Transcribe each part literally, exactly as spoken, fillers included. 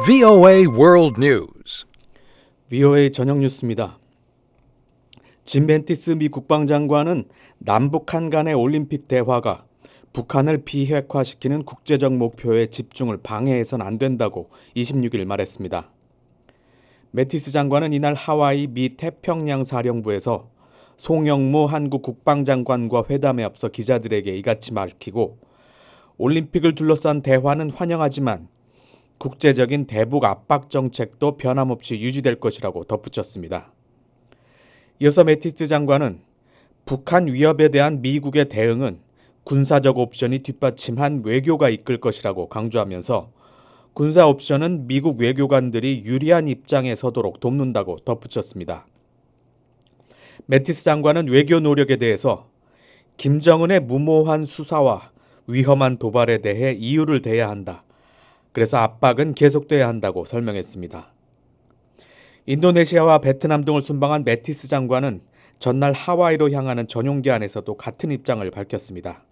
브이오에이 World News. 브이오에이 저녁 뉴스입니다. 짐 벤티스 미 국방장관은 남북한 간의 올림픽 대화가 북한을 비핵화시키는 국제적 목표에 집중을 방해해서는 안 된다고 이십육 일 말했습니다. 매티스 장관은 이날 하와이 미 태평양 사령부에서 송영무 한국 국방장관과 회담에 앞서 기자들에게 이같이 밝히고, 올림픽을 둘러싼 대화는 환영하지만 국제적인 대북 압박 정책도 변함없이 유지될 것이라고 덧붙였습니다. 이어서 매티스 장관은 북한 위협에 대한 미국의 대응은 군사적 옵션이 뒷받침한 외교가 이끌 것이라고 강조하면서 군사 옵션은 미국 외교관들이 유리한 입장에 서도록 돕는다고 덧붙였습니다. 매티스 장관은 외교 노력에 대해서 김정은의 무모한 수사와 위험한 도발에 대해 이유를 대야 한다. 그래서 압박은 계속돼야 한다고 설명했습니다. 인도네시아와 베트남 등을 순방한 매티스 장관은 전날 하와이로 향하는 전용기 안에서도 같은 입장을 밝혔습니다.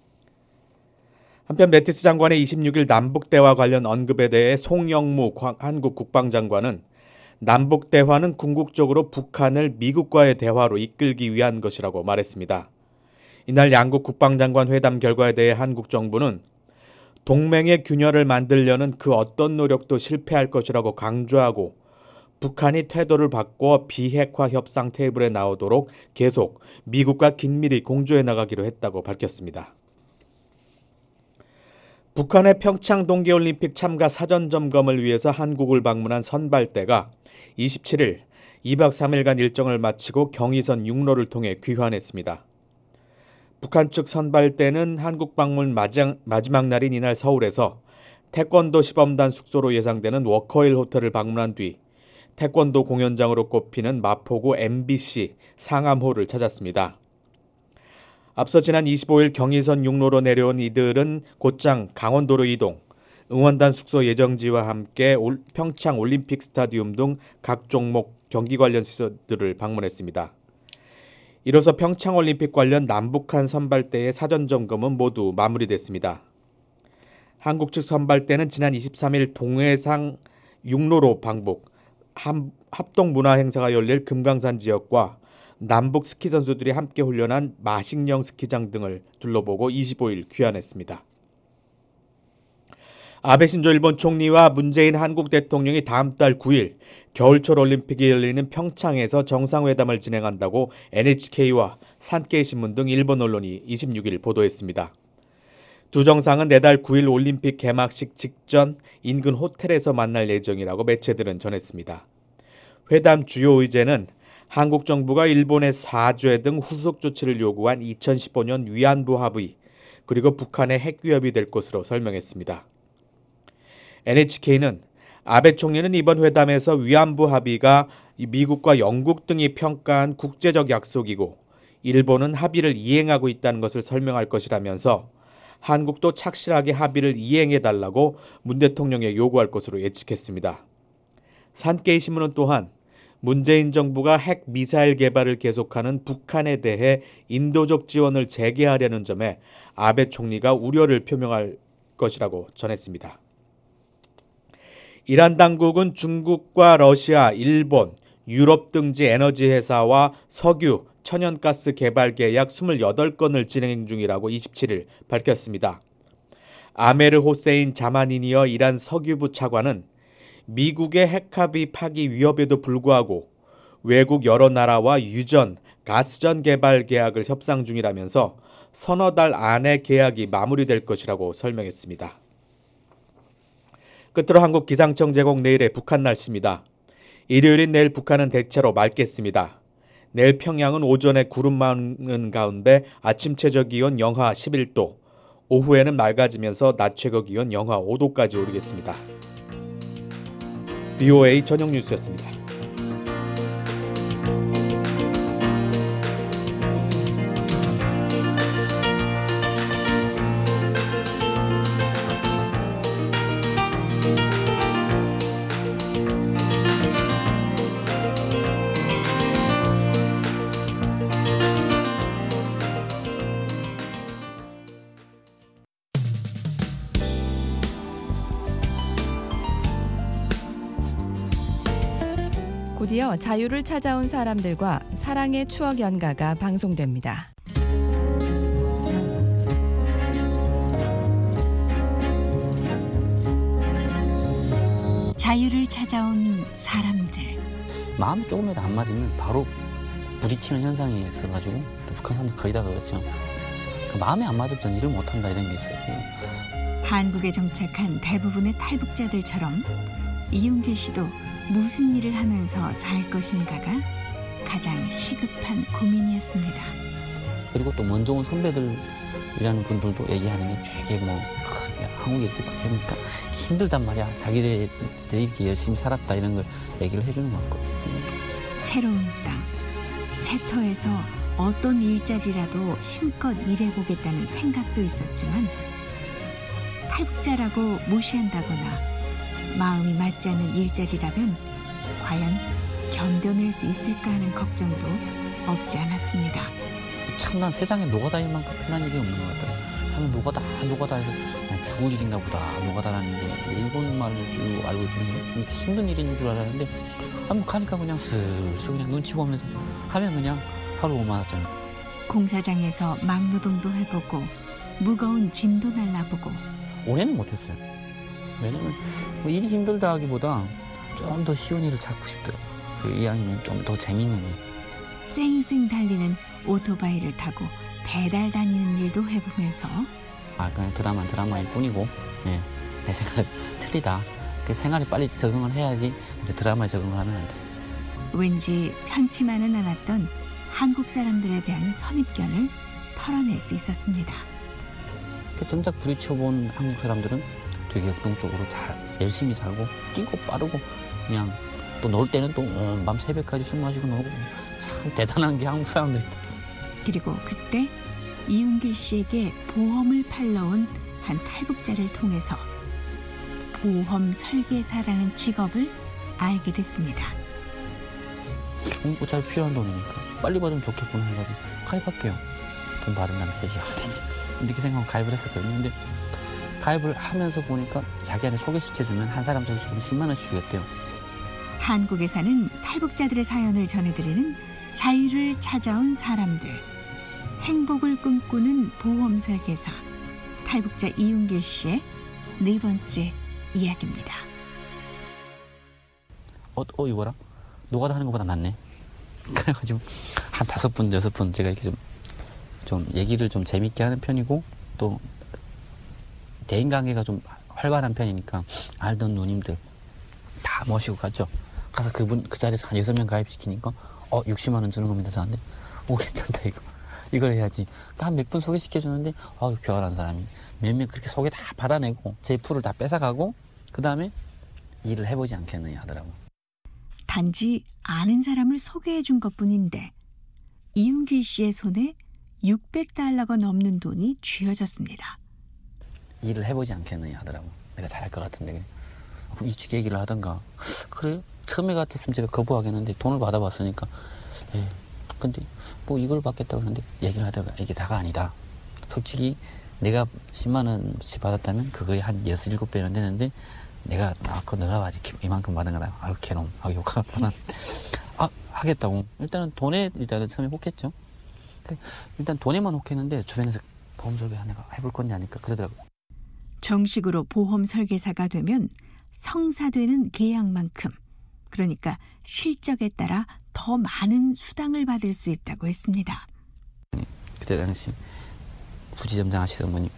한편 매티스 장관의 이십육 일 남북대화 관련 언급에 대해 송영무 한국 국방장관은 남북대화는 궁극적으로 북한을 미국과의 대화로 이끌기 위한 것이라고 말했습니다. 이날 양국 국방장관 회담 결과에 대해 한국 정부는 동맹의 균열을 만들려는 그 어떤 노력도 실패할 것이라고 강조하고, 북한이 태도를 바꿔 비핵화 협상 테이블에 나오도록 계속 미국과 긴밀히 공조해 나가기로 했다고 밝혔습니다. 북한의 평창 동계올림픽 참가 사전 점검을 위해서 한국을 방문한 선발대가 이십칠 일 이 박 삼 일간 일정을 마치고 경의선 육로를 통해 귀환했습니다. 북한 측 선발대는 한국 방문 마지막 날인 이날 서울에서 태권도 시범단 숙소로 예상되는 워커힐 호텔을 방문한 뒤 태권도 공연장으로 꼽히는 마포구 엠비씨 상암홀을 찾았습니다. 앞서 지난 이십오 일 경의선 육로로 내려온 이들은 곧장 강원도로 이동, 응원단 숙소 예정지와 함께 평창 올림픽 스타디움 등 각 종목 경기 관련 시설들을 방문했습니다. 이로써 평창올림픽 관련 남북한 선발대의 사전 점검은 모두 마무리됐습니다. 한국 측 선발대는 지난 이십삼 일 동해상 육로로 방북, 합동문화행사가 열릴 금강산 지역과 남북 스키 선수들이 함께 훈련한 마식령 스키장 등을 둘러보고 이십오 일 귀환했습니다. 아베 신조 일본 총리와 문재인 한국 대통령이 다음 달 구 일 겨울철 올림픽이 열리는 평창에서 정상회담을 진행한다고 엔에이치케이와 산케이 신문 등 일본 언론이 이십육 일 보도했습니다. 두 정상은 내달 구 일 올림픽 개막식 직전 인근 호텔에서 만날 예정이라고 매체들은 전했습니다. 회담 주요 의제는 한국 정부가 일본의 사죄 등 후속 조치를 요구한 이천십오 년 위안부 합의, 그리고 북한의 핵 위협이 될 것으로 설명했습니다. 엔에이치케이는 아베 총리는 이번 회담에서 위안부 합의가 미국과 영국 등이 평가한 국제적 약속이고 일본은 합의를 이행하고 있다는 것을 설명할 것이라면서 한국도 착실하게 합의를 이행해달라고 문 대통령에 요구할 것으로 예측했습니다. 산케이 신문은 또한 문재인 정부가 핵 미사일 개발을 계속하는 북한에 대해 인도적 지원을 재개하려는 점에 아베 총리가 우려를 표명할 것이라고 전했습니다. 이란 당국은 중국과 러시아, 일본, 유럽 등지 에너지 회사와 석유, 천연가스 개발 계약 이십팔 건을 진행 중이라고 이십칠 일 밝혔습니다. 아메르 호세인 자마니니어 이란 석유부 차관은 미국의 핵합의 파기 위협에도 불구하고 외국 여러 나라와 유전, 가스전 개발 계약을 협상 중이라면서 서너 달 안에 계약이 마무리될 것이라고 설명했습니다. 끝으로 한국 기상청 제공 내일의 북한 날씨입니다. 일요일인 내일 북한은 대체로 맑겠습니다. 내일 평양은 오전에 구름 많은 가운데 아침 최저 기온 영하 십일 도, 오후에는 맑아지면서 낮 최고 기온 영하 오 도까지 오르겠습니다. 브이오에이 저녁 뉴스였습니다. 곧이어 자유를 찾아온 사람들과 사랑의 추억 연가가 방송됩니다. 자유를 찾아온 사람들. 마음이 조금이라도 안 맞으면 바로 부딪히는 현상이 있어가지고 또 북한 사람들 거의 다 그렇죠. 그 마음이 안 맞으면 일을 못한다 이런 게 있어요. 한국에 정착한 대부분의 탈북자들처럼 이용길 씨도 무슨 일을 하면서 살 것인가가 가장 시급한 고민이었습니다. 그리고 또 먼저 온 선배들이라는 분들도 얘기하는 게 되게 뭐 한국이 이렇게 빡세니까 힘들단 말이야. 자기들이 이렇게 열심히 살았다 이런 걸 얘기를 해주는 것 같거든요. 새로운 땅, 새 터에서 어떤 일자리라도 힘껏 일해보겠다는 생각도 있었지만 탈북자라고 무시한다거나 마음이 맞지 않는 일자리라면 과연 견뎌낼 수 있을까 하는 걱정도 없지 않았습니다. 참 난 세상에 노가다일 만큼 편한 일이 없는 것 같아요. 하면 노가다, 노가다 해서 그냥 죽을 일인가 보다. 노가다라는 게 일본 말로 알고 있거든요. 힘든 일인 줄 알았는데 한번 가니까 그냥 슬슬 그냥 눈치 보면서 하면 그냥 하루 오만 원짜리. 공사장에서 막노동도 해보고 무거운 짐도 날라보고 올해는 못했어요. 왜냐면 뭐 일이 힘들다 하기보다 좀 더 쉬운 일을 찾고 싶더라고요. 그 이왕이면 좀 더 재밌는 일. 쌩쌩 달리는 오토바이를 타고 배달 다니는 일도 해보면서 아 그냥 드라마는 드라마일 뿐이고 예, 내 생각 틀리다. 그 생활에 빨리 적응을 해야지 드라마에 적응을 하면 안 돼. 왠지 편치만은 않았던 한국 사람들에 대한 선입견을 털어낼 수 있었습니다. 정작 부딪혀본 한국 사람들은 되게 역동적으로 잘 열심히 살고 뛰고 빠르고 그냥 또 놀 때는 또 밤 새벽까지 술 마시고 놀고 참 대단한 게 한국 사람들이다. 그리고 그때 이용길 씨에게 보험을 팔러온 한 탈북자를 통해서 보험 설계사라는 직업을 알게 됐습니다. 어, 어차피 필요한 돈이니까 빨리 받으면 좋겠구나 해가지고 가입할게요. 돈 받은 다음에 해지하면 되지. 이렇게 생각하고 가입을 했었거든요. 근데 가입을 하면서 보니까 자기한테 소개시켜주면 한 사람 소개시키면 십만 원씩 주겠대요. 한국에 사는 탈북자들의 사연을 전해드리는 자유를 찾아온 사람들. 행복을 꿈꾸는 보험 설계사 탈북자 이용길 씨의 네 번째 이야기입니다. 어, 어 이거라? 노가다 하는 것보다 낫네. 그래가지고 한 다섯 분, 여섯 분 제가 이렇게 좀, 좀 얘기를 좀 재밌게 하는 편이고 또 대인관계가 좀 활발한 편이니까 알던 누님들 다 모시고 갔죠. 가서 그분 그 자리에서 한 여섯 명 가입시키니까 어 육십만 원 주는 겁니다. 저한테. 오 괜찮다 이거. 이걸 해야지. 한 몇 분 소개시켜주는데 아유 교활한 사람이 몇 명 그렇게 소개 다 받아내고 제 풀을 다 뺏어가고 그 다음에 일을 해보지 않겠느냐 하더라고. 단지 아는 사람을 소개해 준 것뿐인데 이용길 씨의 손에 육백 달러가 넘는 돈이 쥐어졌습니다. 일을 해보지 않겠느냐 하더라고. 내가 잘할 것 같은데. 그럼 이쪽 얘기를 하던가. 그래? 처음에 같았으면 제가 거부하겠는데 돈을 받아봤으니까. 에 근데 뭐 이걸 받겠다고 하는데 얘기를 하다가 이게 다가 아니다. 솔직히 내가 십만 원씩 받았다면 그거에 한 여섯, 일곱 배는 되는데 내가 아, 그거 너가 받 이만큼 받은 거다. 아유 개놈. 아유 욕할 뻔한. 아 하겠다고. 일단은 돈에 일단은 처음에 혹했죠. 일단 돈에만 혹했는데 주변에서 보험 설계 하나가 해볼 건지 아니까 그러더라고요. 정식으로 보험 설계사가 되면 성사되는 계약만큼 그러니까 실적에 따라 더 많은 수당을 받을 수 있다고 했습니다. 그때 당시 부지점장 하시던 분이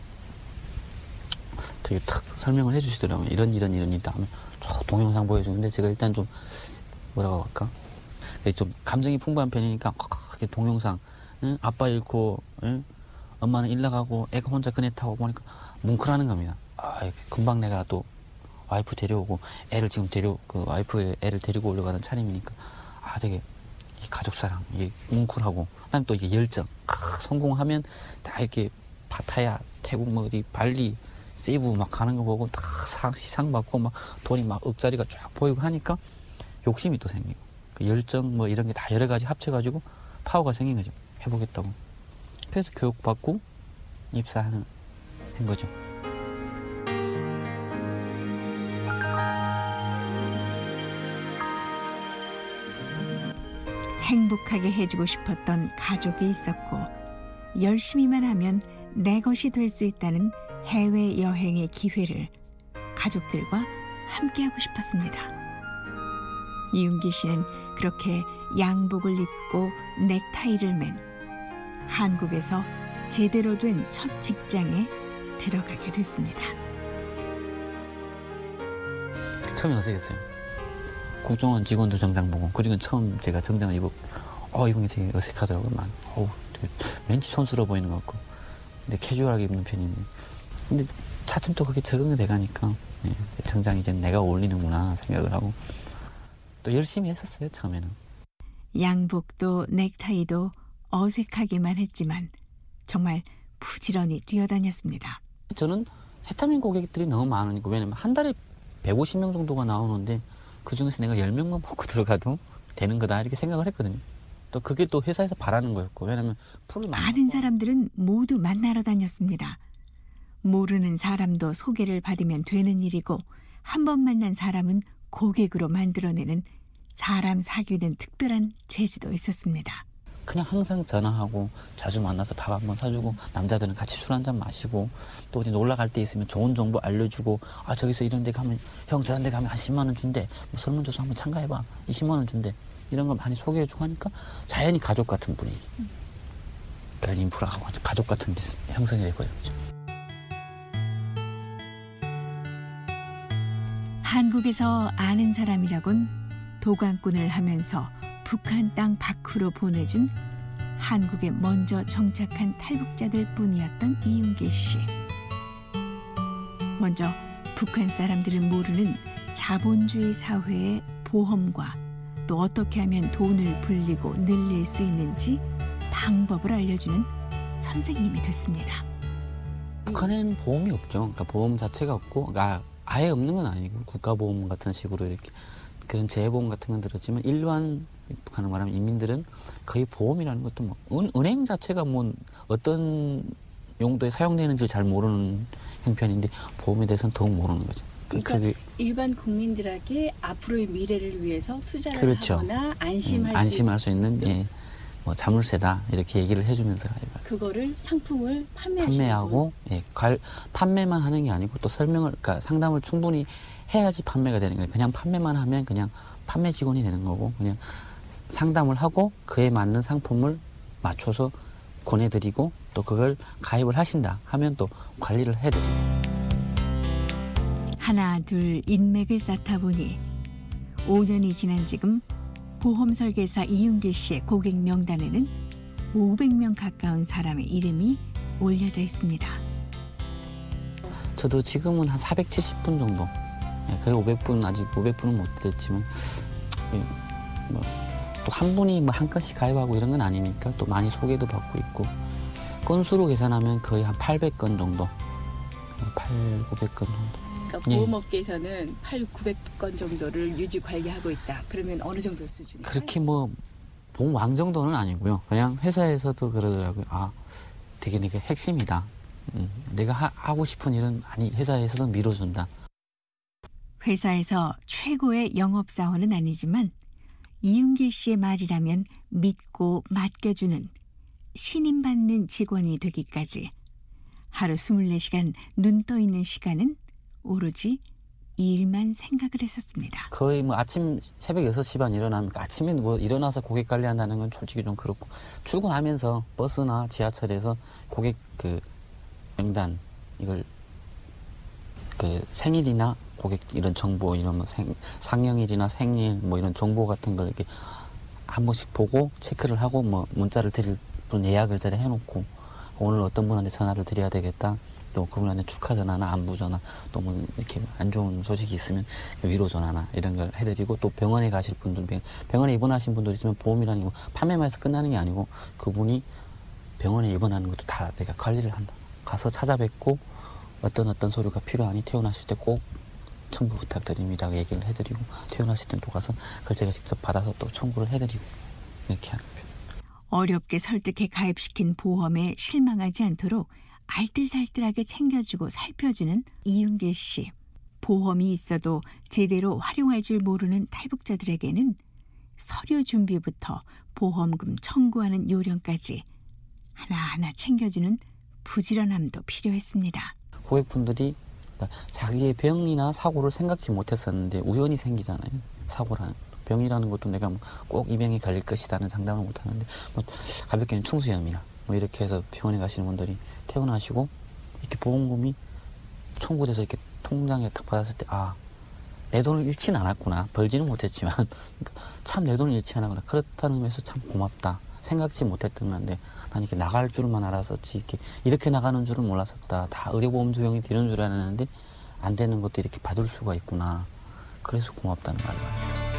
되게 탁 설명을 해주시더라고요. 이런 이런 이런 일다 하면 저 동영상 보여주는데 제가 일단 좀 뭐라고 할까? 좀 감정이 풍부한 편이니까 이렇게 동영상 응? 아빠 잃고 응? 엄마는 일 나가고 애가 혼자 그네 타고 보니까 뭉클하는 겁니다. 아, 금방 내가 또 와이프 데려오고 애를 지금 데려 그 와이프의 애를 데리고 올라가는 차림이니까 아 되게 이 가족 사랑 이게 뭉클하고 그다음에 또 이게 열정 아, 성공하면 다 이렇게 파타야 태국 뭐 어디 발리 세이브 막 가는 거 보고 다 시상 받고 막 돈이 막 억짜리가 쫙 보이고 하니까 욕심이 또 생기고 그 열정 뭐 이런 게 다 여러 가지 합쳐가지고 파워가 생긴 거죠. 해보겠다고. 그래서 교육받고 입사하는 한 거죠. 행복하게 해주고 싶었던 가족이 있었고 열심히만 하면 내 것이 될 수 있다는 해외여행의 기회를 가족들과 함께하고 싶었습니다. 이윤기 씨는 그렇게 양복을 입고 넥타이를 맨 한국에서 제대로 된 첫 직장에 들어가게 됐습니다. 처음에 어색했어요. 국정원 직원들 정장 보고, 그리고 처음 제가 정장을 입고 어 이건 게 되게 어색하더라고요. 막 어우 되게 왠지 촌스러워 보이는 것 같고, 근데 캐주얼하게 입는 편인데, 근데 차츰 또 그게 적응이 돼가니까 네, 정장 이제 내가 어울리는구나 생각을 하고 또 열심히 했었어요. 처음에는 양복도 넥타이도 어색하기만 했지만 정말 부지런히 뛰어다녔습니다. 저는 세타민 고객들이 너무 많으니까, 왜냐면 한 달에 백오십 명 정도가 나오는데 그중에서 내가 열 명만 먹고 들어가도 되는 거다 이렇게 생각을 했거든요. 또 그게 또 회사에서 바라는 거였고, 왜냐면 풀을 많은 사람들은 모두 만나러 다녔습니다. 모르는 사람도 소개를 받으면 되는 일이고, 한 번 만난 사람은 고객으로 만들어내는 사람 사귀는 특별한 재주도 있었습니다. 그냥 항상 전화하고 자주 만나서 밥 한번 사주고, 남자들은 같이 술 한잔 마시고, 또 어디 놀러 갈 때 있으면 좋은 정보 알려주고, 아 저기서 이런 데 가면 형 저런 데 가면 한 십만 원 준대, 뭐 설문조사 한번 참가해봐 이십만 원 준대, 이런 거 많이 소개해주고 하니까 자연히 가족 같은 분위기, 그런 인프라가 가족 같은 게 형성이 돼버렸죠. 한국에서 아는 사람이라곤 도관꾼을 하면서 북한 땅 밖으로 보내준 한국에 먼저 정착한 탈북자들 뿐이었던 이윤길 씨. 먼저 북한 사람들은 모르는 자본주의 사회의 보험과 또 어떻게 하면 돈을 불리고 늘릴 수 있는지 방법을 알려주는 선생님이 됐습니다. 북한에는 보험이 없죠. 그러니까 보험 자체가 없고, 아, 아예 없는 건 아니고 국가보험 같은 식으로 이렇게 그런 재보험 같은 건 들었지만, 일반 북한을 말하면 인민들은 거의 보험이라는 것도 뭐 은, 은행 자체가 뭐 어떤 용도에 사용되는지 잘 모르는 형편인데, 보험에 대해서는 더욱 모르는 거죠. 그러니까 그게, 일반 국민들에게 앞으로의 미래를 위해서 투자를 그렇죠. 하거나 안심할, 음, 안심할 수 있는, 수 있는 예, 뭐 자물쇠다 이렇게 얘기를 해주면서 그거를 상품을 판매하시는 판매하고, 예, 관, 판매만 하는 게 아니고 또 설명을, 그러니까 상담을 충분히 해야지 판매가 되는 거예요. 그냥 판매만 하면 그냥 판매 직원이 되는 거고, 그냥 상담을 하고 그에 맞는 상품을 맞춰서 권해드리고, 또 그걸 가입을 하신다 하면 또 관리를 해드리고. 하나 둘 인맥을 쌓다 보니 오 년이 지난 지금 보험 설계사 이윤길 씨의 고객 명단에는 오백 명 가까운 사람의 이름이 올려져 있습니다. 저도 지금은 한 사백칠십 분 정도, 예, 거의 오백 분, 아직 오백 분은 못 됐지만, 예, 뭐 또 한 분이 뭐 한 건씩 가입하고 이런 건 아니니까 또 많이 소개도 받고 있고, 건수로 계산하면 거의 한 팔백 건 정도, 팔백, 오백 건 정도. 그러니까 예. 보험업계에서는 팔백, 구백 건 정도를 유지 관리하고 있다. 그러면 어느 정도 수준이에요? 그렇게 뭐 보험왕 정도는 아니고요. 그냥 회사에서도 그러더라고요. 아, 되게 내가 핵심이다. 음, 내가 하, 하고 싶은 일은 아니 회사에서도 밀어준다. 회사에서 최고의 영업사원은 아니지만 이윤길 씨의 말이라면 믿고 맡겨주는 신임받는 직원이 되기까지 하루 스물네 시간 눈 떠 있는 시간은 오로지 일만 생각을 했었습니다. 거의 뭐 아침 새벽 여섯 시 반 일어나면, 아침에 뭐 일어나서 고객 관리한다는 건 솔직히 좀 그렇고, 출근하면서 버스나 지하철에서 고객 그 명단, 이걸 그 생일이나 고객 이런 정보, 이런 뭐 생, 상영일이나 생일 뭐 이런 정보 같은 걸 이렇게 한 번씩 보고 체크를 하고, 뭐 문자를 드릴 분 예약을 자리 해놓고, 오늘 어떤 분한테 전화를 드려야 되겠다, 또 그분한테 축하 전화나 안부 전화, 또 뭐 이렇게 안 좋은 소식이 있으면 위로 전화나 이런 걸 해드리고, 또 병원에 가실 분들, 병원에 입원하신 분들 있으면 보험이라는 거 판매만 해서 끝나는 게 아니고, 그분이 병원에 입원하는 것도 다 내가 관리를 한다. 가서 찾아뵙고 어떤 어떤 서류가 필요하니 퇴원하실 때 꼭 청구 부탁드립니다라고 얘기를 해드리고, 퇴원하실 땐 또 가서 그걸 제가 직접 받아서 또 청구를 해드리고, 이렇게 하는 편. 어렵게 설득해 가입시킨 보험에 실망하지 않도록 알뜰살뜰하게 챙겨주고 살펴주는 이윤길 씨. 보험이 있어도 제대로 활용할 줄 모르는 탈북자들에게는 서류 준비부터 보험금 청구하는 요령까지 하나하나 챙겨주는 부지런함도 필요했습니다. 고객분들이 자기의 병이나 사고를 생각지 못했었는데 우연히 생기잖아요. 사고라는 병이라는 것도 내가 뭐 꼭 이 병에 걸릴 것이라는 장담을 못하는데 뭐 가볍게는 충수염이나 뭐 이렇게 해서 병원에 가시는 분들이 퇴원하시고 이렇게 보험금이 청구돼서 이렇게 통장에 딱 받았을 때 아, 내 돈을 잃지는 않았구나. 벌지는 못했지만 참 내 돈을 잃지 않았구나. 그렇다는 의미에서 참 고맙다. 생각지 못했던 건데 난 이렇게 나갈 줄만 알았었지 이렇게 이렇게 나가는 줄은 몰랐었다. 다 의료보험 적용이 되는 줄 알았는데 안 되는 것도 이렇게 받을 수가 있구나. 그래서 고맙다는 말을 했어요.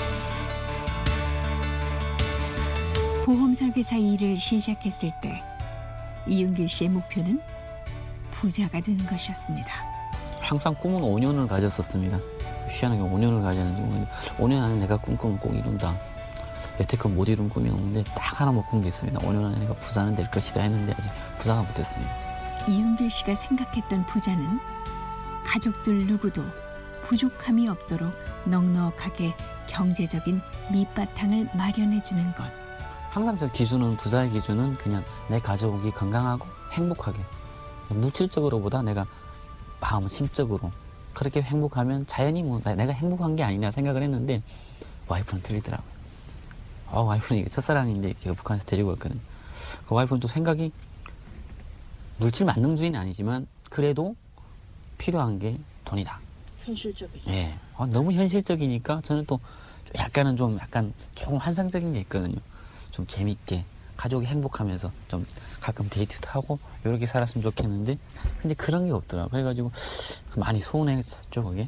보험 설계사 일을 시작했을 때 이윤길 씨의 목표는 부자가 되는 것이었습니다. 항상 꿈은 오 년을 가졌었습니다. 희한하게 오 년을 가졌는데 오 년 안에 내가 꿈꾸면 꼭 이룬다. 여태껏 못 이룬 꿈이 없는데 딱 하나 못 꾼 게 있습니다. 오 년 안에 내가 부자는 될 것이다 했는데 아직 부자가 못됐습니다. 이윤길 씨가 생각했던 부자는 가족들 누구도 부족함이 없도록 넉넉하게 경제적인 밑바탕을 마련해주는 것. 항상 저 기준은 부자의 기준은 그냥 내 가족이 건강하고 행복하게 물질적으로보다 내가 마음 심적으로 그렇게 행복하면 자연히 뭐 내가 행복한 게 아니냐 생각을 했는데 와이프는 틀리더라고요. 어, 와이프는 이게 첫사랑인데 제가 북한에서 데리고 왔거든요. 그 와이프는 또 생각이 물질 만능주의는 아니지만 그래도 필요한 게 돈이다. 현실적이죠. 예. 아, 너무 현실적이니까 저는 또 약간은 좀 약간 조금 환상적인 게 있거든요. 좀 재밌게 가족이 행복하면서 좀 가끔 데이트도 하고 이렇게 살았으면 좋겠는데 근데 그런 게 없더라고요. 그래가지고 많이 서운했었죠 그게.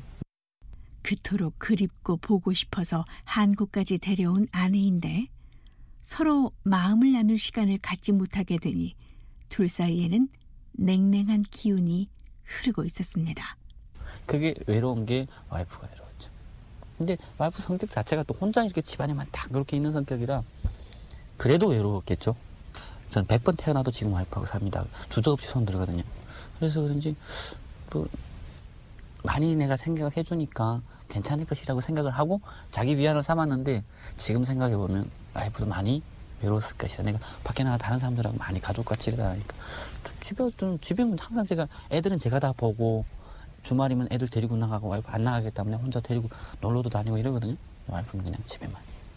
그토록 그립고 보고 싶어서 한국까지 데려온 아내인데 서로 마음을 나눌 시간을 갖지 못하게 되니 둘 사이에는 냉랭한 기운이 흐르고 있었습니다. 그게 외로운 게 와이프가 외로웠죠. 근데 와이프 성격 자체가 또 혼자 이렇게 집안에만 딱 그렇게 있는 성격이라 그래도 외로웠겠죠. 저는 백 번 태어나도 지금 와이프하고 삽니다. 주저없이 손 들거든요. 그래서 그런지 또 많이 내가 생각을 해주니까 괜찮을 것이라고 생각을 하고 자기 위안을 삼았는데 지금 생각해보면 와이프도 많이 외로웠을 것이다. 내가 밖에 나가 다른 사람들하고 많이 가족같이 이러다 보니까 집에 좀 집에는 항상 제가 애들은 제가 다 보고 주말이면 애들 데리고 나가고 와이프 안 나가기 때문에 혼자 데리고 놀러도 다니고 이러거든요. 와이프는 그냥 집에만.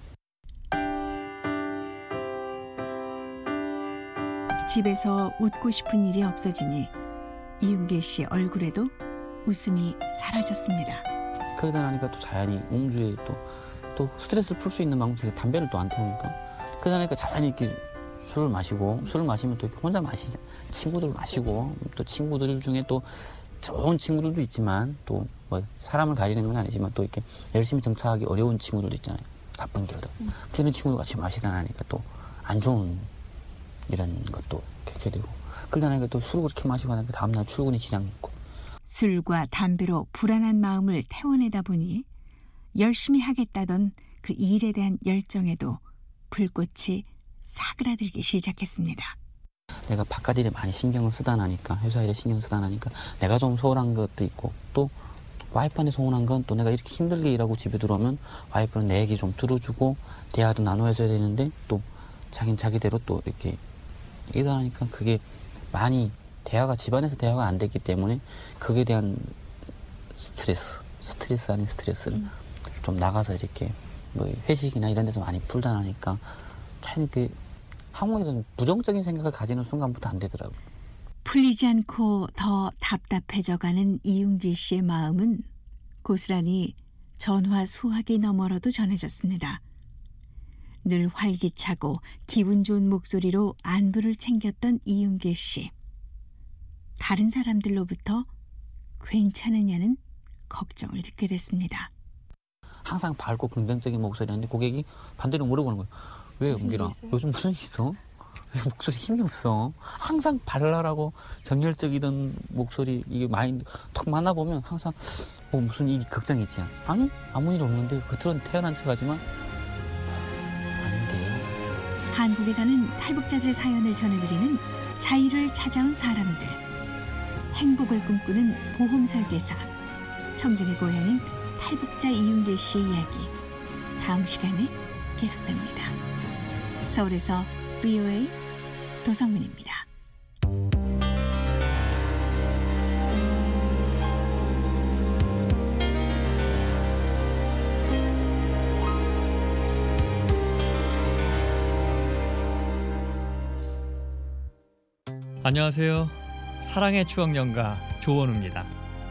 집에서 웃고 싶은 일이 없어지니 이윤길 씨 얼굴에도 웃음이 사라졌습니다. 그러다 나니까 또 자연히 음주에 또, 또 스트레스 풀 수 있는 방법이 담배를 또 안 태우니까 그러다 나니까 자연히 이렇게 술을 마시고 술을 마시면 또 이렇게 혼자 마시자 친구들 마시고 또 친구들 중에 또 좋은 친구들도 있지만 또 뭐 사람을 가리는 건 아니지만 또 이렇게 열심히 정착하기 어려운 친구들도 있잖아요. 나쁜 길로도 음. 그런 친구들 같이 마시다 나니까 또 안 좋은 이런 것도 겪게 되고 그러다 나니까 또 술을 그렇게 마시고 나니까 다음날 출근이 지장있고 술과 담배로 불안한 마음을 태워내다 보니 열심히 하겠다던 그 일에 대한 열정에도 불꽃이 사그라들기 시작했습니다. 내가 바깥 일에 많이 신경을 쓰다 나니까 회사 일에 신경 쓰다 나니까 내가 좀 소홀한 것도 있고 또 와이프한테 소홀한 건 또 내가 이렇게 힘들게 일하고 집에 들어오면 와이프는 내 얘기 좀 들어주고 대화도 나눠줘야 되는데 또 자긴 자기대로 또 이렇게 이러다 보니까 그게 많이 대화가 집안에서 대화가 안 됐기 때문에 그에 대한 스트레스 스트레스 아닌 스트레스를 음. 좀 나가서 이렇게 뭐 회식이나 이런 데서 많이 풀다 나니까 참 이렇게 한국에서 부정적인 생각을 가지는 순간부터 안 되더라고요. 풀리지 않고 더 답답해져가는 이윤길 씨의 마음은 고스란히 전화 수화기 너머로도 전해졌습니다. 늘 활기차고 기분 좋은 목소리로 안부를 챙겼던 이윤길 씨. 다른 사람들로부터 괜찮으냐는 걱정을 듣게 됐습니다. 항상 밝고 긍정적인 목소리였는데 고객이 반대로 물어보는 거예요. 왜 은길아? 요즘 무슨 일 있어? 왜 목소리 힘이 없어? 항상 발랄하고 정열적이던 목소리 이게 마인드 턱 만나보면 항상 뭐 무슨 일이 걱정이 있지? 아니 아무 일 없는데 겉으로는 태어난 척하지만 아닌데. 한국에서는 탈북자들의 사연을 전해드리는 자유를 찾아온 사람들, 행복을 꿈꾸는 보험 설계사, 청진의 고향인 탈북자 이윤길 씨의 이야기 다음 시간에 계속됩니다. 서울에서 브이오에이 도성민입니다. 안녕하세요. 사랑의 추억 연가 조원우입니다.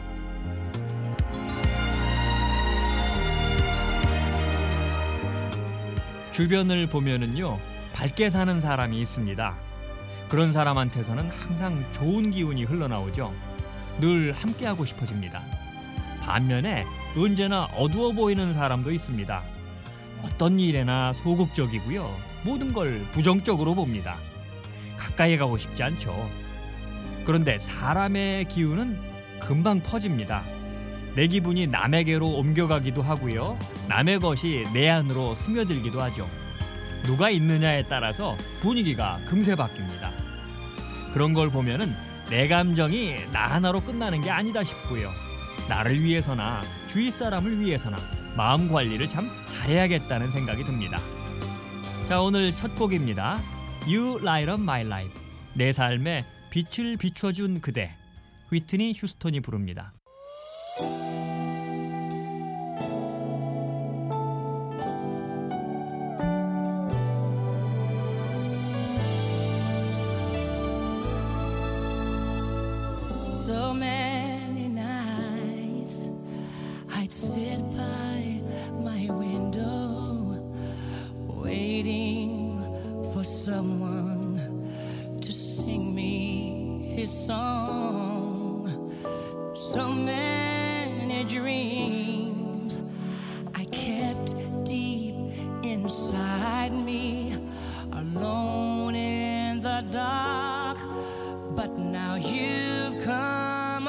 주변을 보면은요, 밝게 사는 사람이 있습니다. 그런 사람한테서는 항상 좋은 기운이 흘러나오죠. 늘 함께하고 싶어집니다. 반면에 언제나 어두워 보이는 사람도 있습니다. 어떤 일에나 소극적이고요. 모든 걸 부정적으로 봅니다. 가까이 가고 싶지 않죠. 그런데 사람의 기운은 금방 퍼집니다. 내 기분이 남에게로 옮겨가기도 하고요. 남의 것이 내 안으로 스며들기도 하죠. 누가 있느냐에 따라서 분위기가 금세 바뀝니다. 그런 걸 보면은 내 감정이 나 하나로 끝나는 게 아니다 싶고요. 나를 위해서나 주위 사람을 위해서나 마음 관리를 참 잘해야겠다는 생각이 듭니다. 자, 오늘 첫 곡입니다. You Light Up My Life. 내 삶에 빛을 비춰준 그대. 휘트니 휴스턴이 부릅니다. So many nights I'd sit by my window waiting for someone to sing me his song. So many dreams I kept deep inside me, alone in the dark. But now you've come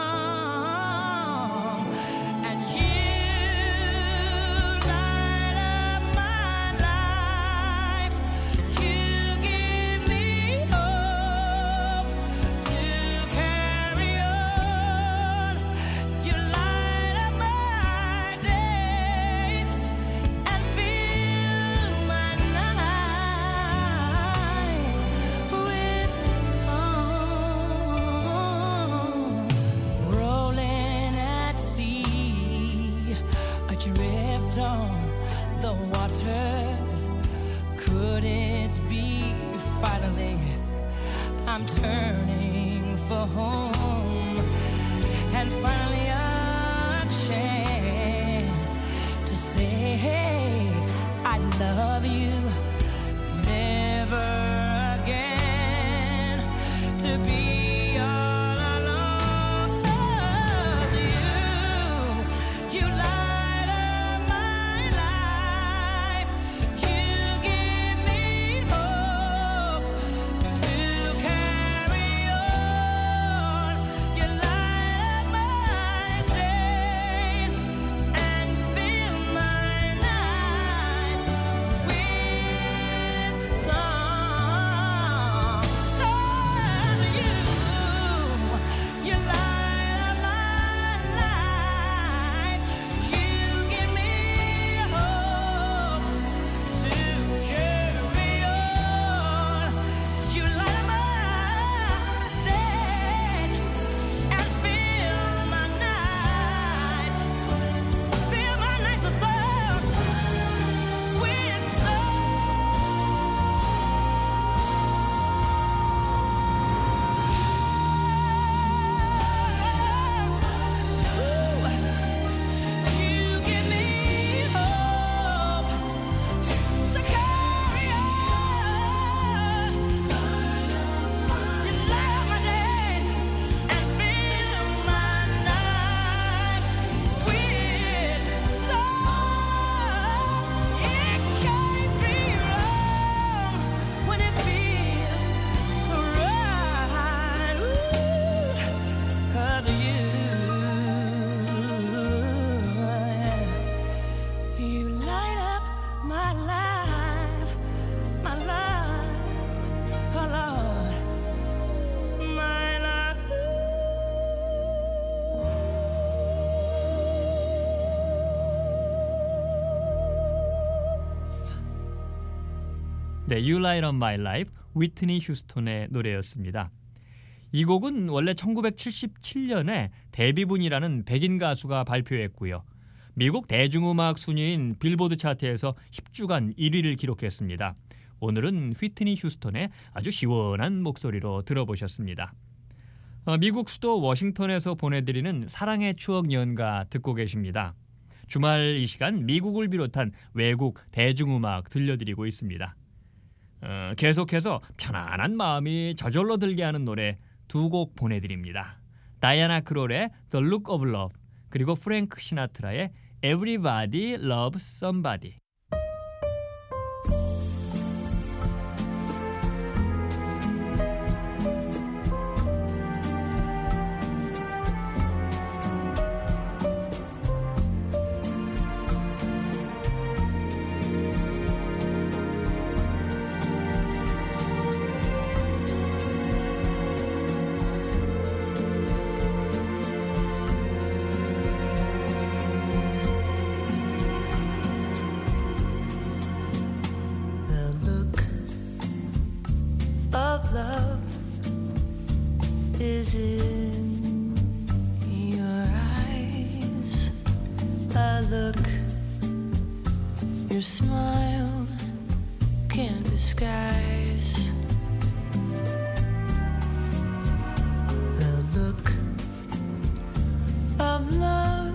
along, and you light up my life. You give me hope to carry on. You light up my days and fill my nights with song. Rolling at sea, adrift on the waters. Could it be finally I'm turning for home, and finally a chance to say, hey, I love you. Never again to be all alone. 'Cause you, you light up my life. You give me hope to carry on. You light up my days 네, You Light Up My Life, 위트니 휴스턴의 노래였습니다. 이 곡은 원래 천구백칠십칠 년에 데뷔분이라는 백인 가수가 발표했고요. 미국 대중음악 순위인 빌보드 차트에서 십 주간 일 위를 기록했습니다. 오늘은 위트니 휴스턴의 아주 시원한 목소리로 들어보셨습니다. 어, 미국 수도 워싱턴에서 보내드리는 사랑의 추억 연가 듣고 계십니다. 주말 이 시간 미국을 비롯한 외국 대중음악 들려드리고 있습니다. 어, 계속해서 편안한 마음이 저절로 들게 하는 노래 두 곡 보내드립니다. 다이아나 크롤의 The Look of Love 그리고 프랭크 시나트라의 Everybody Loves Somebody. Is in your eyes. I look, your smile can't disguise the look of love.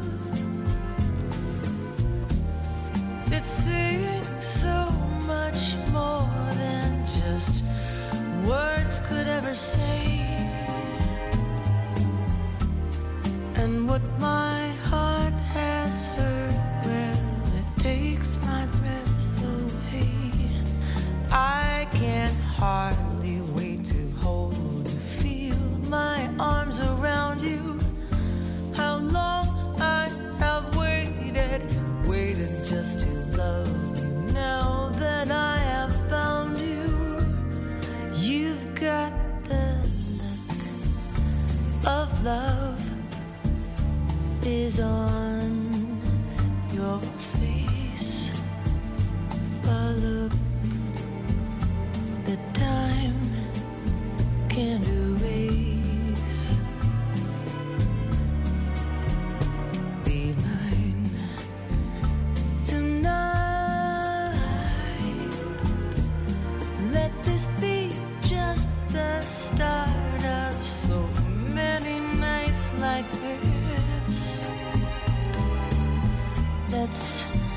It's saying so much more than just words could ever say. And what my heart has heard, well, it takes my breath away. I can't hardly wait to hold you, feel my arms around you. How long I have waited, waited just to love you. Now that I have found you, you've got the look of love is on your face, a look that time can't erase. Be mine tonight. Let this be just the start of so many nights like this. Let's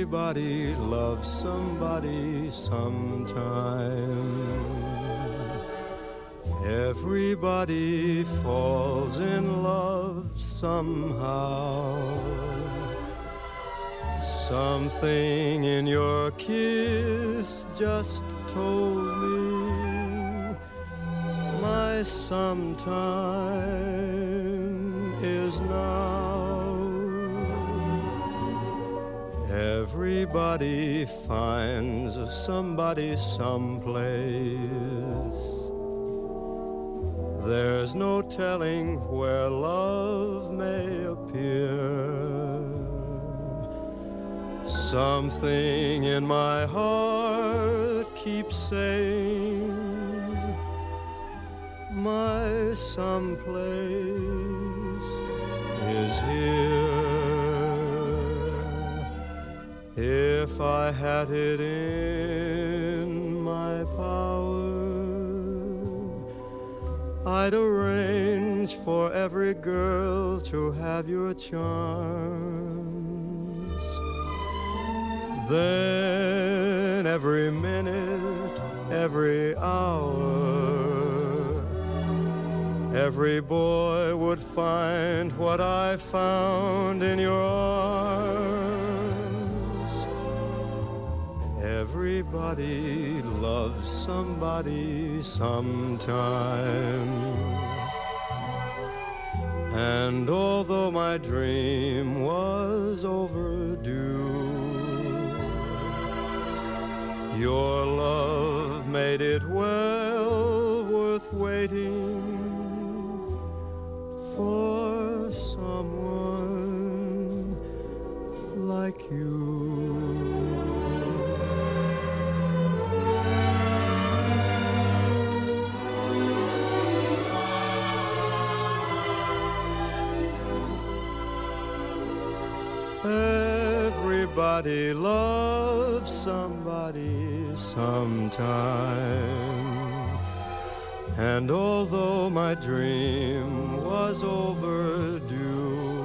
Everybody loves somebody sometime. Everybody falls in love somehow. Something in your kiss just told me my sometime is now. Everybody finds somebody someplace. There's no telling where love may appear. Something in my heart keeps saying my someplace is here. If I had it in my power, I'd arrange for every girl to have your charms. Then every minute, every hour, every boy would find what I found in your arms. Everybody loves somebody sometime. And although my dream was overdue, your love made it well worth waiting for someone like you. Everybody loves somebody sometime. And although my dream was overdue,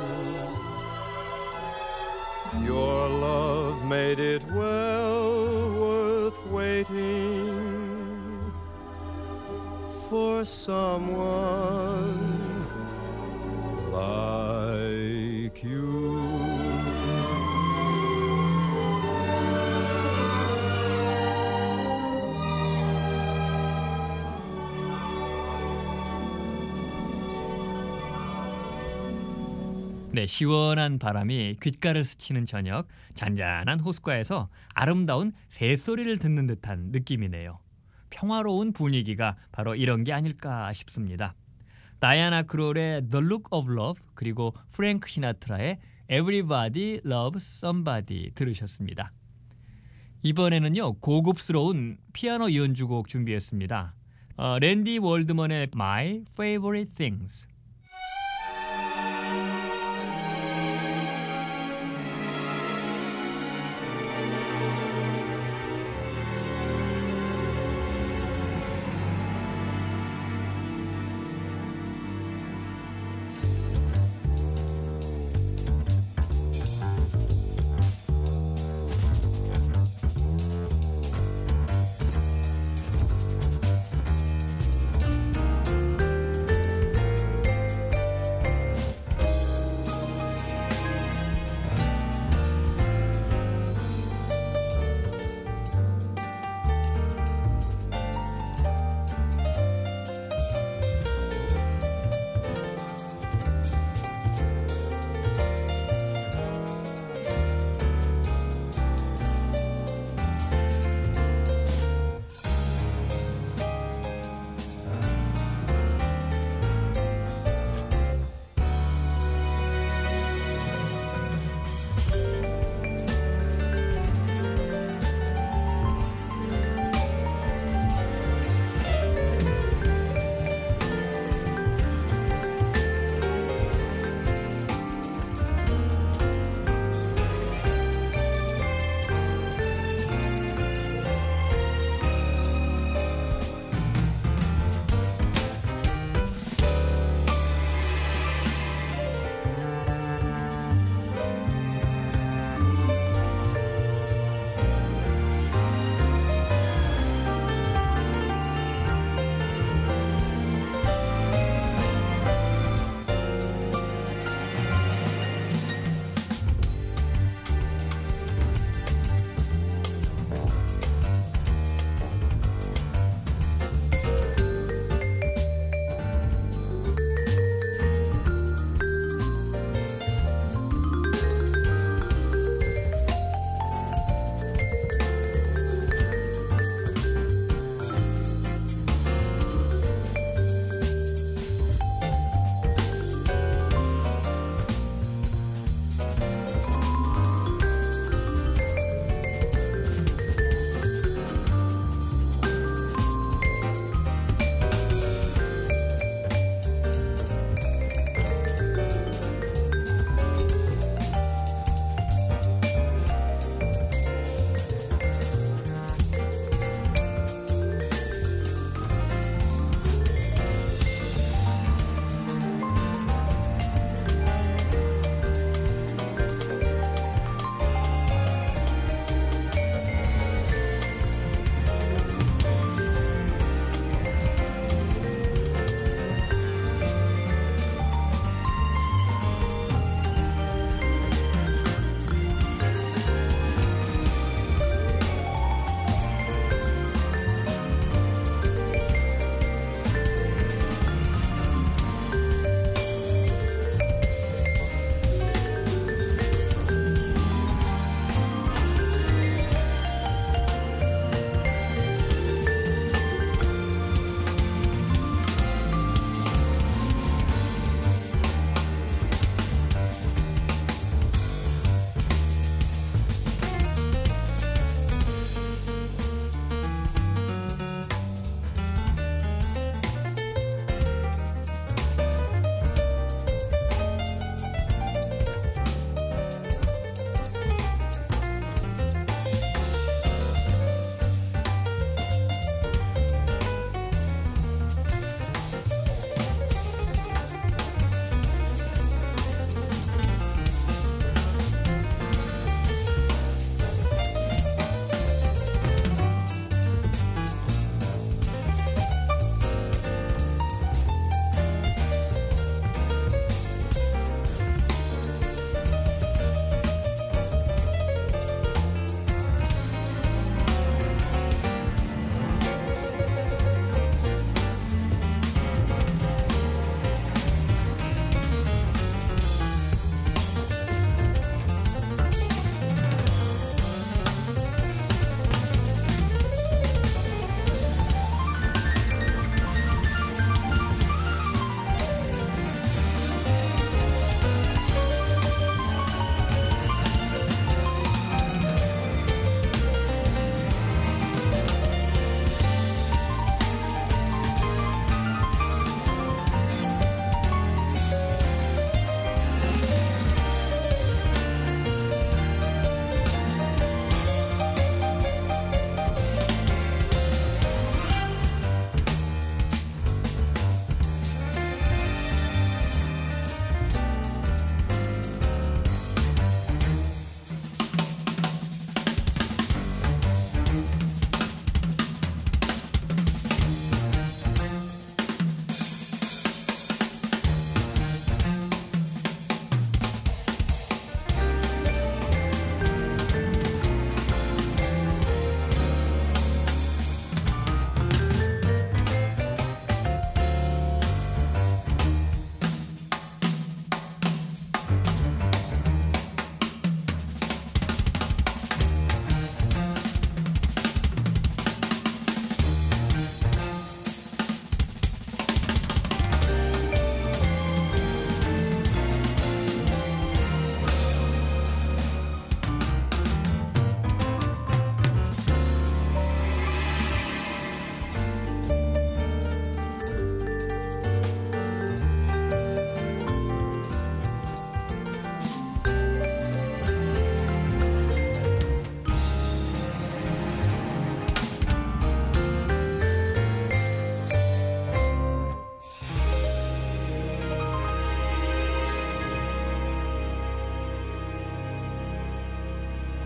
your love made it well worth waiting for someone like you. 네, 시원한 바람이 귓가를 스치는 저녁, 잔잔한 호숫가에서 아름다운 새소리를 듣는 듯한 느낌이네요. 평화로운 분위기가 바로 이런 게 아닐까 싶습니다. 다이아나 크롤의 The Look of Love 그리고 프랭크 시나트라의 Everybody Loves Somebody 들으셨습니다. 이번에는요, 고급스러운 피아노 연주곡 준비했습니다. 어, 랜디 월드먼의 My Favorite Things.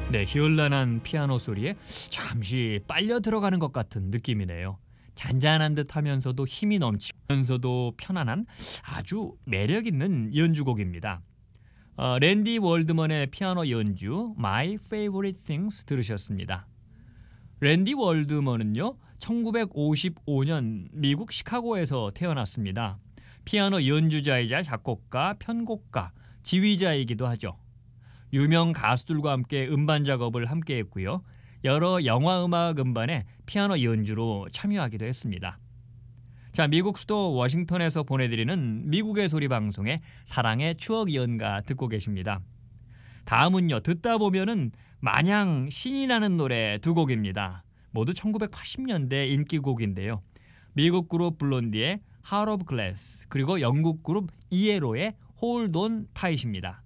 네, 희열난한 피아노 소리에 잠시 빨려 들어가는 것 같은 느낌이네요. 잔잔한 듯 하면서도 힘이 넘치면서도 편안한 아주 매력 있는 연주곡입니다. 어, 랜디 월드먼의 피아노 연주 My Favorite Things 들으셨습니다. 랜디 월드먼은요, 천구백오십오 년 미국 시카고에서 태어났습니다. 피아노 연주자이자 작곡가, 편곡가, 지휘자이기도 하죠. 유명 가수들과 함께 음반 작업을 함께 했고요. 여러 영화 음악 음반에 피아노 연주로 참여하기도 했습니다. 자, 미국 수도 워싱턴에서 보내드리는 미국의 소리 방송의 사랑의 추억 연가 듣고 계십니다. 다음은요, 듣다 보면은 마냥 신이 나는 노래 두 곡입니다. 모두 천구백팔십 년대 인기곡인데요. 미국 그룹 블론디의 Heart of Glass, 그리고 영국 그룹 이에로의 Hold on Tight입니다.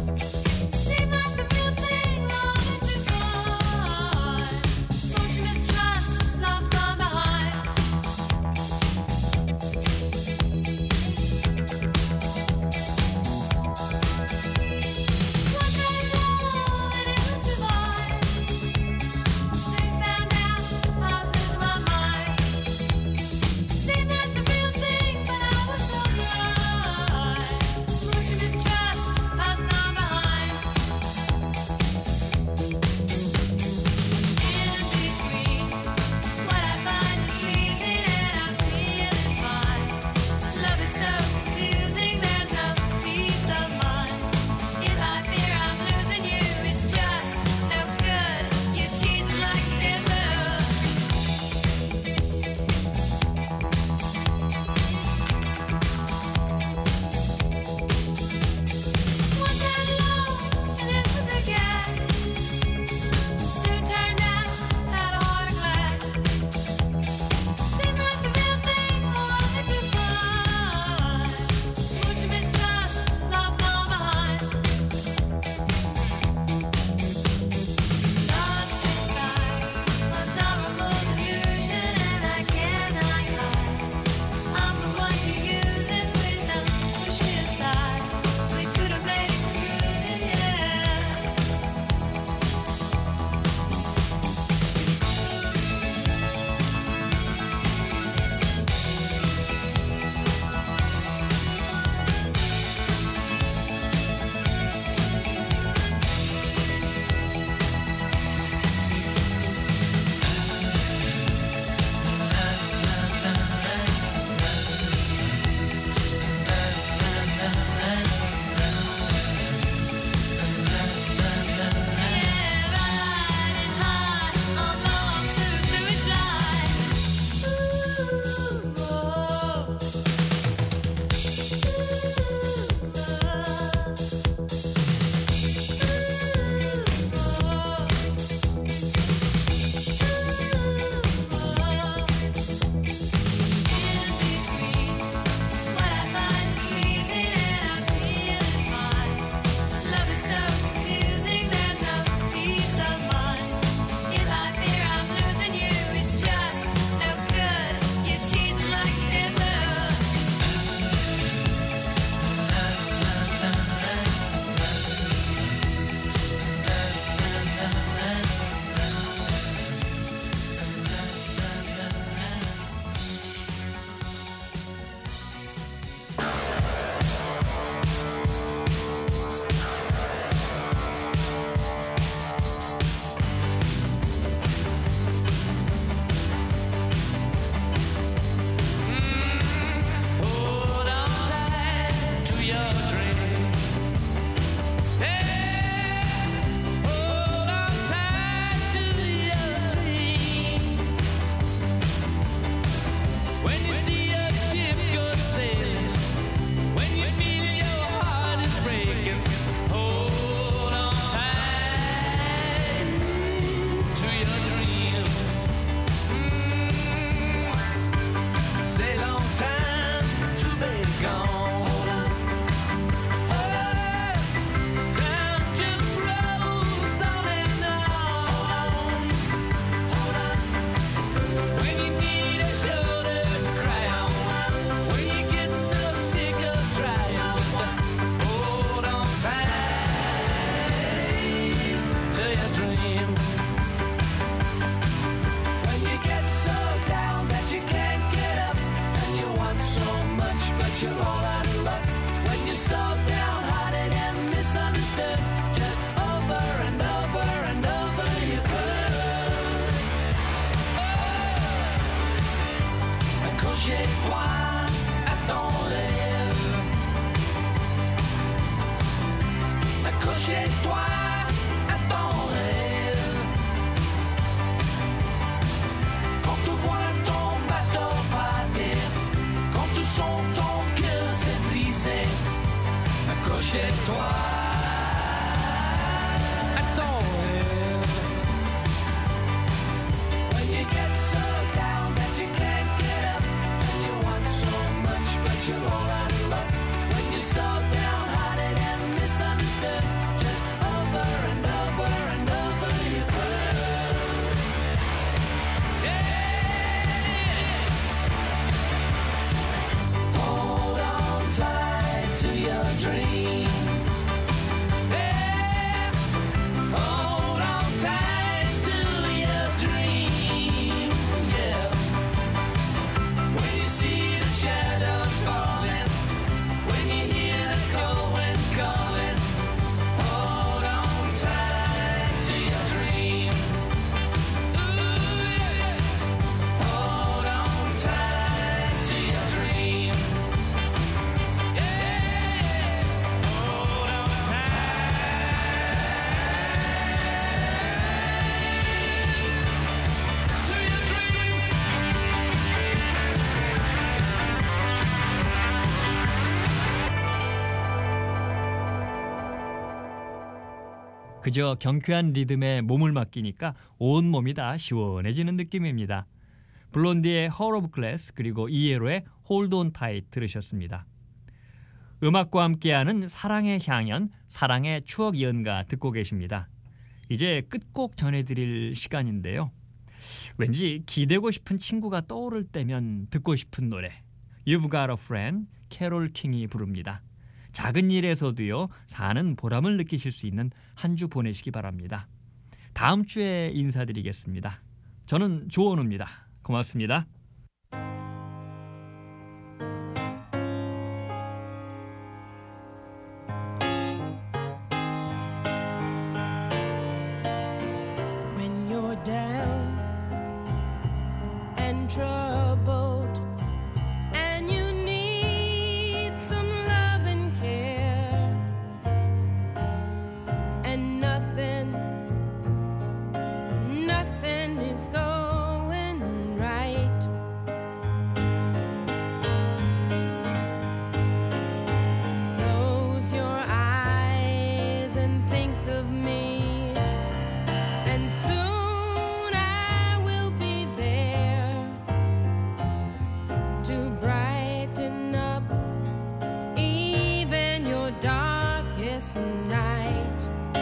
Miss toi. Attends. When you get so down that you can't get up, and you want so much but you're all out of luck. When you slow down hearted and misunderstood, just over and over and over you could. Yeah. Hold on tight to your dream. Yeah. Hold on tight to your dream. Yeah. When you see the shadows falling, when you hear the cold wind calling, hold on tight to your dream. Ooh, yeah. Hold on tight to your dream. Yeah. Hold on tight to your dream. 그저 경쾌한 리듬에 몸을 맡기니까 온몸이 다 시원해지는 느낌입니다. 블론디의 Heart of Glass 그리고 이에로의 Hold on Tight 들으셨습니다. 음악과 함께하는 사랑의 향연, 사랑의 추억 연가 듣고 계십니다. 이제 끝곡 전해드릴 시간인데요. 왠지 기대고 싶은 친구가 떠오를 때면 듣고 싶은 노래 You've Got a Friend, 캐롤 킹이 부릅니다. 작은 일에서도요 사는 보람을 느끼실 수 있는 한 주 보내시기 바랍니다. 다음 주에 인사드리겠습니다. 저는 조원우입니다. 고맙습니다. When you're down and troubled and you need some love and care, and nothing, nothing is going right. Close your eyes and think of me, and soon I will be there to brighten up even your darkest night.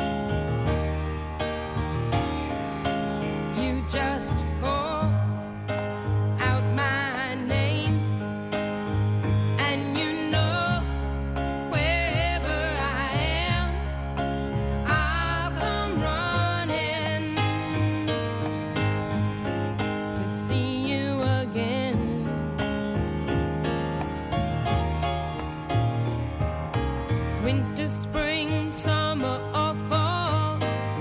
You just call out my name, and you know wherever I am, I'll come running to see you again. Winter, spring, summer, or fall,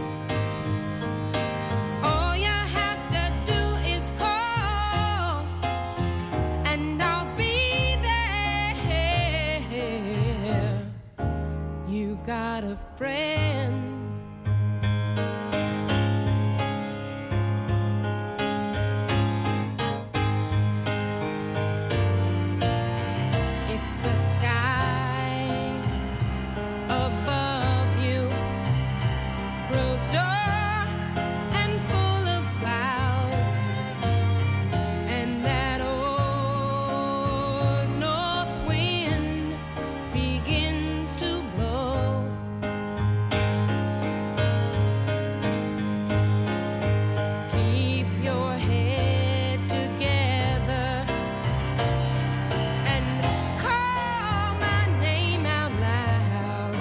all you have to do is call, and I'll be there. You've got a friend. If the sky above you grows dark and full of clouds, and that old north wind begins to blow, keep your head together and call my name out loud.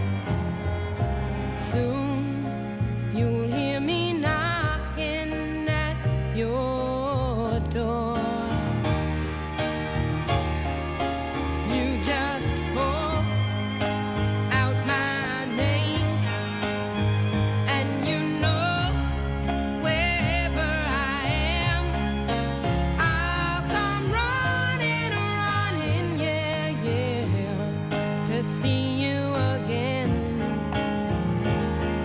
Soon you'll hear me knocking at your door. You just call out my name, and you know wherever I am, I'll come running, running, yeah, yeah, to see you again.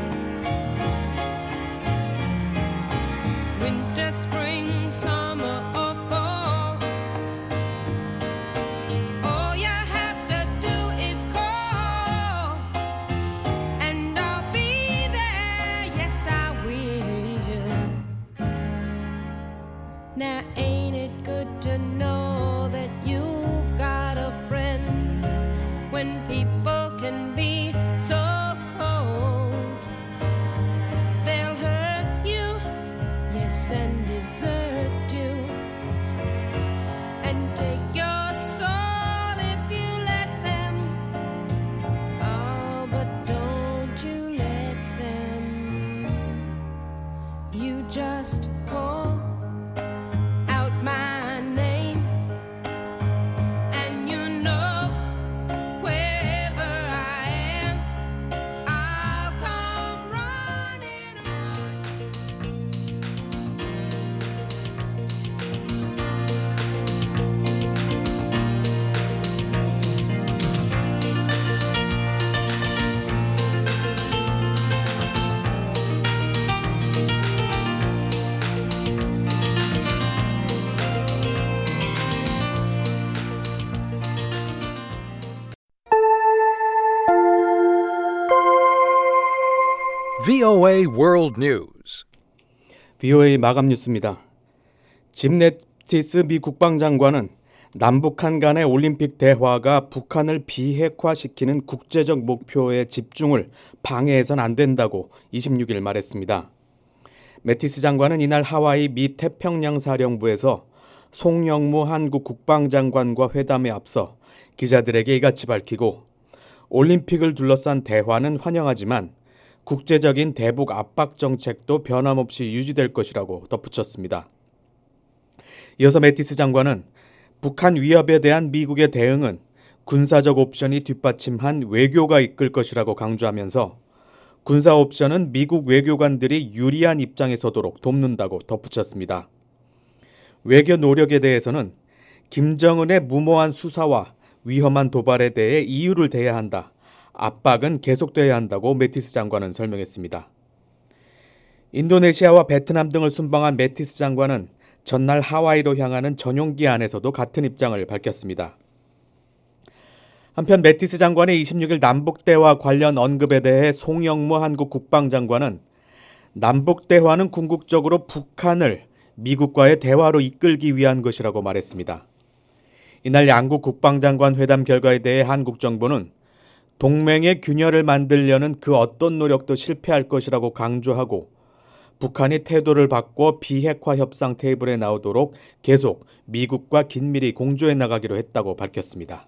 브이오에이 World News. 브이오에이 마감 뉴스입니다. 짐 매티스 미 국방장관은 남북한 간의 올림픽 대화가 북한을 비핵화시키는 국제적 목표에 집중을 방해해선 안 된다고 이십육 일 말했습니다. 매티스 장관은 이날 하와이 미 태평양 사령부에서 송영무 한국 국방장관과 회담에 앞서 기자들에게 이같이 밝히고, 올림픽을 둘러싼 대화는 환영하지만 국제적인 대북 압박 정책도 변함없이 유지될 것이라고 덧붙였습니다. 이어서 매티스 장관은 북한 위협에 대한 미국의 대응은 군사적 옵션이 뒷받침한 외교가 이끌 것이라고 강조하면서 군사 옵션은 미국 외교관들이 유리한 입장에 서도록 돕는다고 덧붙였습니다. 외교 노력에 대해서는 김정은의 무모한 수사와 위험한 도발에 대해 이유를 대야 한다, 압박은 계속돼야 한다고 매티스 장관은 설명했습니다. 인도네시아와 베트남 등을 순방한 매티스 장관은 전날 하와이로 향하는 전용기 안에서도 같은 입장을 밝혔습니다. 한편 매티스 장관의 이십육 일 남북대화 관련 언급에 대해 송영무 한국 국방장관은 남북대화는 궁극적으로 북한을 미국과의 대화로 이끌기 위한 것이라고 말했습니다. 이날 양국 국방장관 회담 결과에 대해 한국 정부는 동맹의 균열을 만들려는 그 어떤 노력도 실패할 것이라고 강조하고, 북한이 태도를 바꿔 비핵화 협상 테이블에 나오도록 계속 미국과 긴밀히 공조해 나가기로 했다고 밝혔습니다.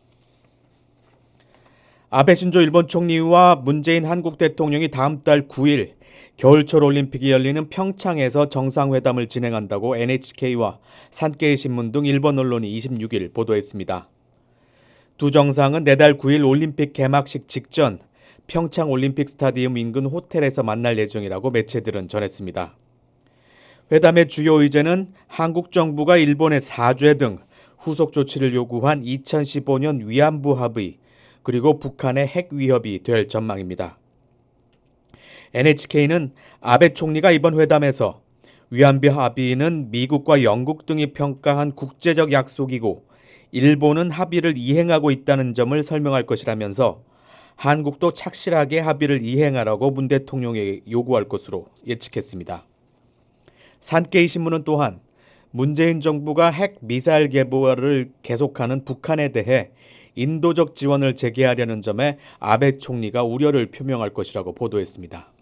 아베 신조 일본 총리와 문재인 한국 대통령이 다음 달 구 일 겨울철 올림픽이 열리는 평창에서 정상회담을 진행한다고 엔에이치케이와 산케이 신문 등 일본 언론이 이십육 일 보도했습니다. 두 정상은 내달 구 일 올림픽 개막식 직전 평창 올림픽 스타디움 인근 호텔에서 만날 예정이라고 매체들은 전했습니다. 회담의 주요 의제는 한국 정부가 일본의 사죄 등 후속 조치를 요구한 이천십오 년 위안부 합의, 그리고 북한의 핵 위협이 될 전망입니다. 엔에이치케이는 아베 총리가 이번 회담에서 위안부 합의는 미국과 영국 등이 평가한 국제적 약속이고 일본은 합의를 이행하고 있다는 점을 설명할 것이라면서 한국도 착실하게 합의를 이행하라고 문 대통령에게 요구할 것으로 예측했습니다. 산케이 신문은 또한 문재인 정부가 핵 미사일 개발을 계속하는 북한에 대해 인도적 지원을 재개하려는 점에 아베 총리가 우려를 표명할 것이라고 보도했습니다.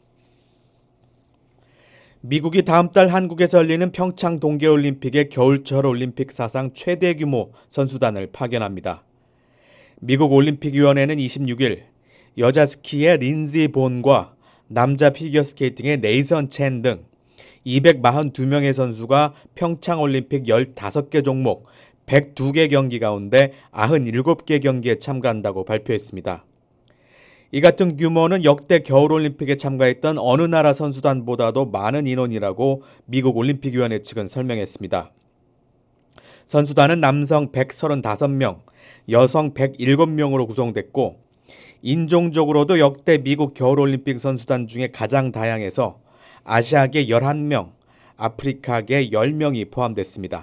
미국이 다음 달 한국에서 열리는 평창 동계올림픽의 겨울철 올림픽 사상 최대 규모 선수단을 파견합니다. 미국 올림픽위원회는 이십육 일 여자 스키의 린지 본과 남자 피겨스케이팅의 네이선 첸 등 이백사십이 명의 선수가 평창올림픽 열다섯 개 종목 백두 개 경기 가운데 구십칠 개 경기에 참가한다고 발표했습니다. 이 같은 규모는 역대 겨울올림픽에 참가했던 어느 나라 선수단보다도 많은 인원이라고 미국 올림픽위원회 측은 설명했습니다. 선수단은 남성 백삼십오 명, 여성 백칠 명으로 구성됐고, 인종적으로도 역대 미국 겨울올림픽 선수단 중에 가장 다양해서 아시아계 열한 명, 아프리카계 십 명이 포함됐습니다.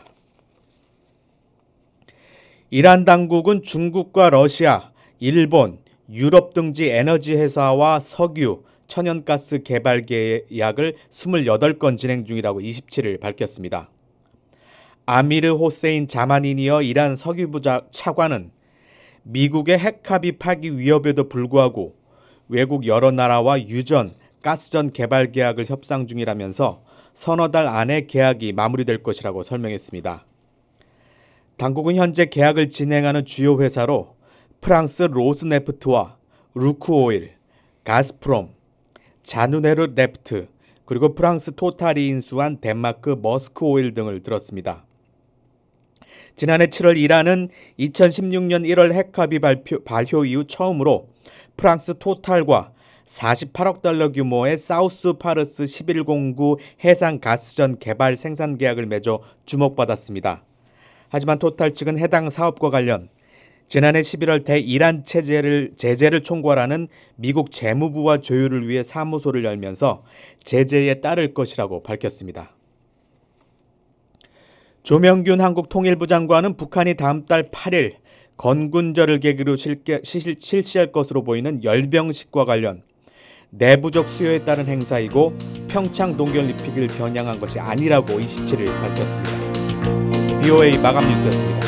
이란 당국은 중국과 러시아, 일본, 유럽 등지 에너지 회사와 석유, 천연가스 개발 계약을 이십팔 건 진행 중이라고 이십칠 일 밝혔습니다. 아미르 호세인 자마니니어 이란 석유부 차관은 미국의 핵합의 파기 위협에도 불구하고 외국 여러 나라와 유전, 가스전 개발 계약을 협상 중이라면서 서너 달 안에 계약이 마무리될 것이라고 설명했습니다. 당국은 현재 계약을 진행하는 주요 회사로 프랑스 로스네프트와 루크오일, 가스프롬, 자누네르네프트, 그리고 프랑스 토탈이 인수한 덴마크 머스크오일 등을 들었습니다. 지난해 칠월 이란은 이천십육 년 일월 핵합의 발표, 발효 이후 처음으로 프랑스 토탈과 사십팔억 달러 규모의 사우스 파르스 십일 공구 해상 가스전 개발 생산 계약을 맺어 주목받았습니다. 하지만 토탈 측은 해당 사업과 관련 지난해 십일월 대이란 제재를, 제재를 총괄하는 미국 재무부와 조율을 위해 사무소를 열면서 제재에 따를 것이라고 밝혔습니다. 조명균 한국 통일부 장관은 북한이 다음 달 팔 일 건군절을 계기로 실시할 것으로 보이는 열병식과 관련 내부적 수요에 따른 행사이고 평창 동계올림픽을 겨냥한 것이 아니라고 이십칠 일 밝혔습니다. 브이오에이 마감 뉴스였습니다.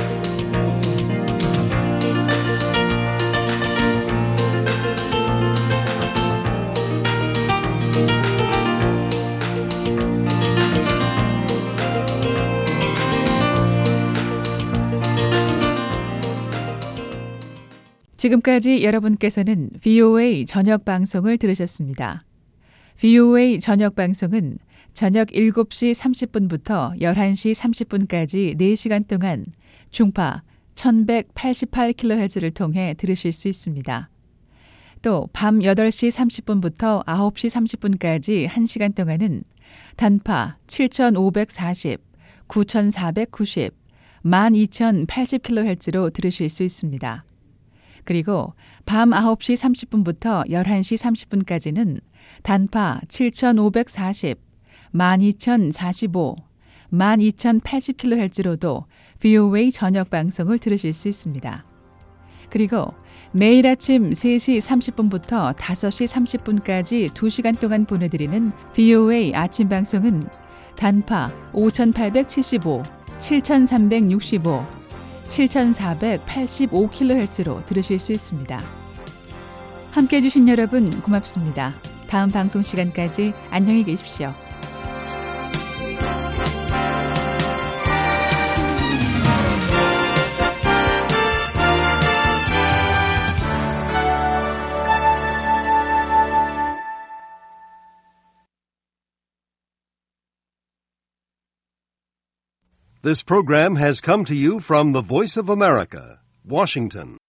지금까지 여러분께서는 브이오에이 저녁 방송을 들으셨습니다. 브이오에이 저녁 방송은 저녁 일곱 시 삼십 분부터 열한 시 삼십 분까지 네 시간 동안 중파 천백팔십팔 킬로헤르츠를 통해 들으실 수 있습니다. 또 밤 여덟 시 삼십 분부터 아홉 시 삼십 분까지 한 시간 동안은 단파 칠천오백사십, 구천사백구십, 만 이천팔십 킬로헤르츠로 들으실 수 있습니다. 그리고 밤 아홉 시 삼십 분부터 열한 시 삼십 분까지는 단파 칠천오백사십, 만 이천사십오, 만 이천팔십 킬로헤르츠로도 브이오에이 저녁 방송을 들으실 수 있습니다. 그리고 매일 아침 세 시 삼십 분부터 다섯 시 삼십 분까지 두 시간 동안 보내드리는 브이오에이 아침 방송은 단파 오천팔백칠십오, 칠천삼백육십오, 칠천사백팔십오 킬로헤르츠로 들으실 수 있습니다. 함께해 주신 여러분 고맙습니다. 다음 방송 시간까지 안녕히 계십시오. This program has come to you from the Voice of America, Washington.